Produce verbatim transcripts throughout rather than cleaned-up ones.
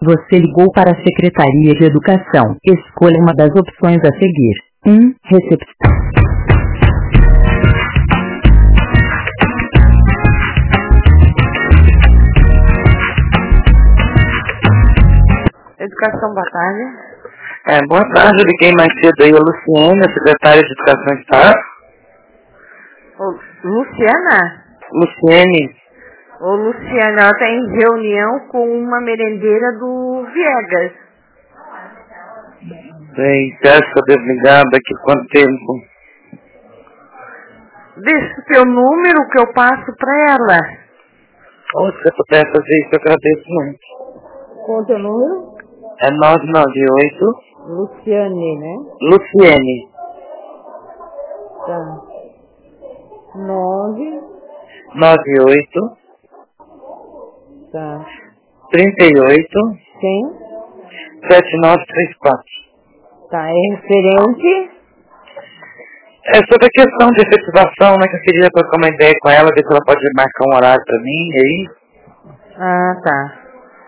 Você ligou para a Secretaria de Educação. Escolha uma das opções a seguir. um. Recepção. Educação, boa tarde. É, boa tarde, eu liguei mais cedo aí a Luciene, a secretária de Educação está. Ô, Luciana? Luciene. Ô, Luciana, ela está em reunião com uma merendeira do Viegas. Bem, você acha que eu devo ligar daqui quanto tempo? Deixa o teu número que eu passo para ela. Ou se você puder fazer isso, eu agradeço muito. Qual o teu número? É nove nove oito. Luciane, né? Luciene. Tá. nove. nove oito. Tá. trinta e oito. Sim. sete nove três quatro. Tá. É referente? É sobre a questão de efetivação, né, que eu queria trocar uma ideia com ela, ver se ela pode marcar um horário pra mim, e aí? Ah, tá.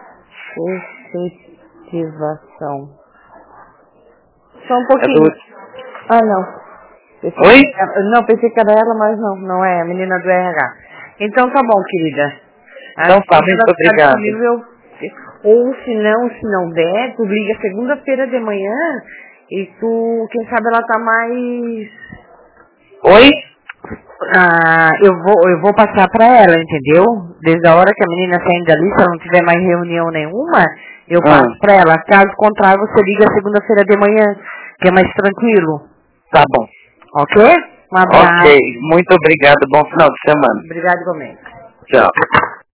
Efetivação. Só um É pouquinho. do... Ah, não. Pensei Oi? que era- não, pensei que era ela, mas não. Não é, a menina do R H. Então tá bom, querida. Então tá, Assim que muito ela ficar obrigado. disponível, ou se não, se não der, tu liga segunda-feira de manhã e tu, quem sabe ela tá mais... Oi? Ah, eu vou, eu vou passar pra ela, entendeu? Desde a hora que a menina sair dali, se ela não tiver mais reunião nenhuma, eu Ah. passo pra ela. Caso contrário, você liga segunda-feira de manhã, que é mais tranquilo. Tá bom. Ok? Um abraço. Ok, muito obrigado, bom final de semana. Obrigado igualmente. Tchau.